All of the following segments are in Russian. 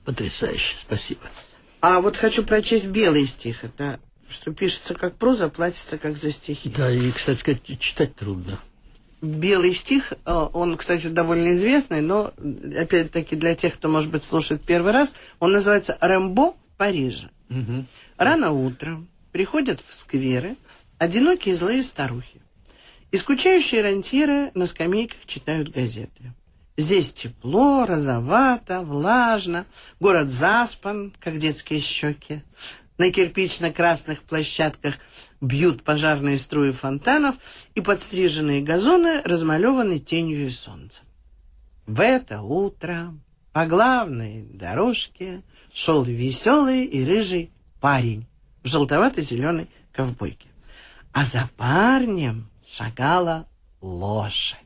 Потрясающе, спасибо. А вот хочу прочесть белый стих. Это что пишется как проза, платится как за стихи. Да, и, кстати сказать, читать трудно. Белый стих, он, кстати, довольно известный, но, опять-таки, для тех, кто, может быть, слушает первый раз, он называется «Рэмбо в Париже». Угу. Рано утром приходят в скверы одинокие злые старухи. И скучающие рантьеры на скамейках читают газеты. Здесь тепло, розовато, влажно, город заспан, как детские щеки. На кирпично-красных площадках бьют пожарные струи фонтанов, и подстриженные газоны размалеваны тенью и солнцем. В это утро по главной дорожке шел веселый и рыжий парень в желтовато-зеленой ковбойке. А за парнем шагала лошадь.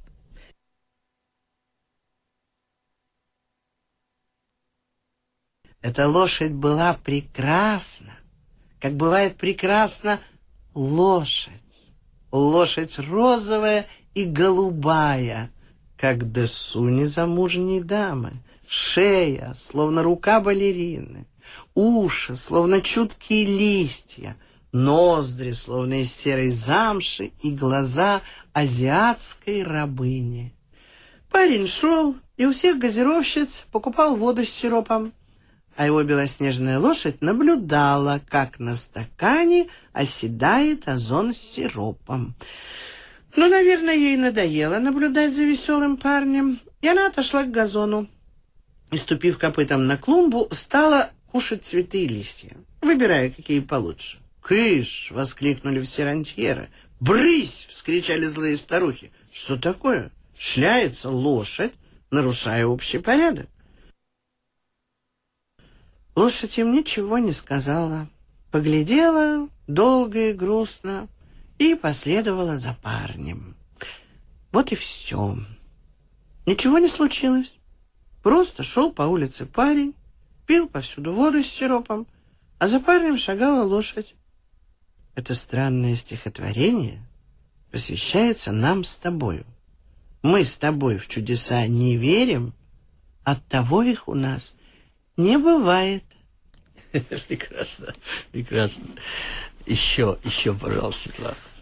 Эта лошадь была прекрасна, как бывает прекрасна лошадь. Лошадь розовая и голубая, как десу незамужней дамы. Шея, словно рука балерины. Уши, словно чуткие листья. Ноздри, словно из серой замши, и глаза азиатской рабыни. Парень шел и у всех газировщиц покупал воду с сиропом, а его белоснежная лошадь наблюдала, как на стакане оседает озон с сиропом. Ну, наверное, ей надоело наблюдать за веселым парнем, и она отошла к газону и, ступив копытом на клумбу, стала кушать цветы и листья, выбирая, какие получше. «Кыш!» — воскликнули все рантьеры. «Брысь!» — вскричали злые старухи. «Что такое? Шляется лошадь, нарушая общий порядок». Лошадь им ничего не сказала, поглядела долго и грустно и последовала за парнем. Вот и все. Ничего не случилось. Просто шел по улице парень, пил повсюду воду с сиропом, а за парнем шагала лошадь. Это странное стихотворение посвящается нам с тобою. Мы с тобой в чудеса не верим, оттого их у нас не бывает. Прекрасно, прекрасно. Еще, пожалуйста, Светлана.